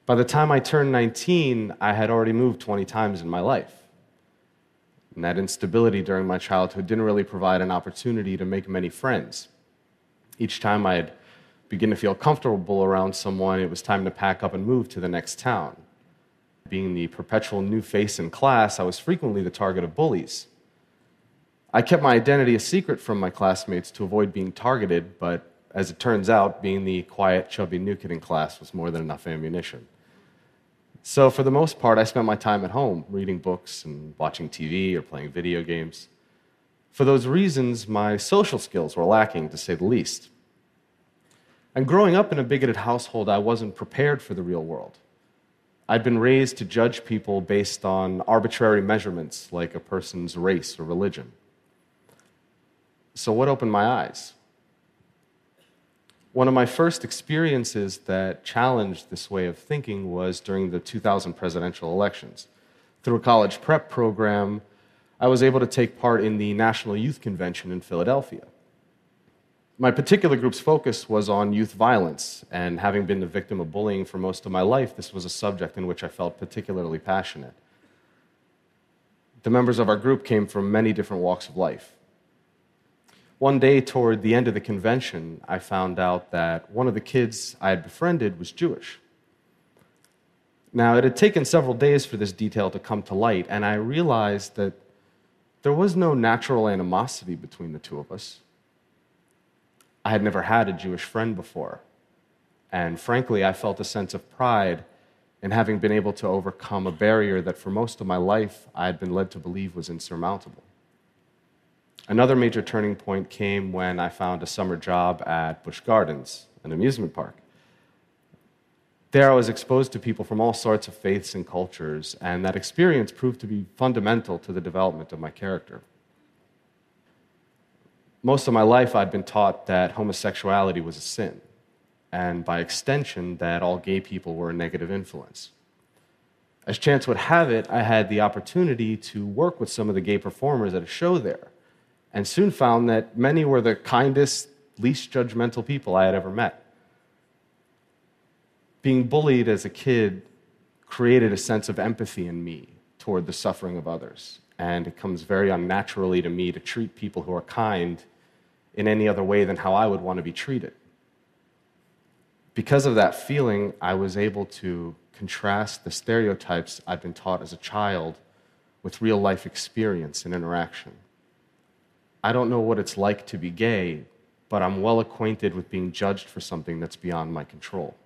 By the time I turned 19, I had already moved 20 times in my life. And that instability during my childhood didn't really provide an opportunity to make many friends. Each time I'd begin to feel comfortable around someone, it was time to pack up and move to the next town. Being the perpetual new face in class, I was frequently the target of bullies. I kept my identity a secret from my classmates to avoid being targeted, but as it turns out, being the quiet, chubby new kid in class was more than enough ammunition. So for the most part, I spent my time at home, reading books and watching TV or playing video games. For those reasons, my social skills were lacking, to say the least. And growing up in a bigoted household, I wasn't prepared for the real world. I'd been raised to judge people based on arbitrary measurements like a person's race or religion. So what opened my eyes? One of my first experiences that challenged this way of thinking was during the 2000 presidential elections. Through a college prep program, I was able to take part in the National Youth Convention in Philadelphia. My particular group's focus was on youth violence, and having been the victim of bullying for most of my life, this was a subject in which I felt particularly passionate. The members of our group came from many different walks of life. One day, toward the end of the convention, I found out that one of the kids I had befriended was Jewish. Now, it had taken several days for this detail to come to light, and I realized that there was no natural animosity between the two of us. I had never had a Jewish friend before, and frankly, I felt a sense of pride in having been able to overcome a barrier that for most of my life I had been led to believe was insurmountable. Another major turning point came when I found a summer job at Busch Gardens, an amusement park. There I was exposed to people from all sorts of faiths and cultures, and that experience proved to be fundamental to the development of my character. Most of my life I'd been taught that homosexuality was a sin, and by extension that all gay people were a negative influence. As chance would have it, I had the opportunity to work with some of the gay performers at a show there, and soon found that many were the kindest, least judgmental people I had ever met. Being bullied as a kid created a sense of empathy in me toward the suffering of others, and it comes very unnaturally to me to treat people who are kind in any other way than how I would want to be treated. Because of that feeling, I was able to contrast the stereotypes I'd been taught as a child with real-life experience and interaction. I don't know what it's like to be gay, but I'm well acquainted with being judged for something that's beyond my control.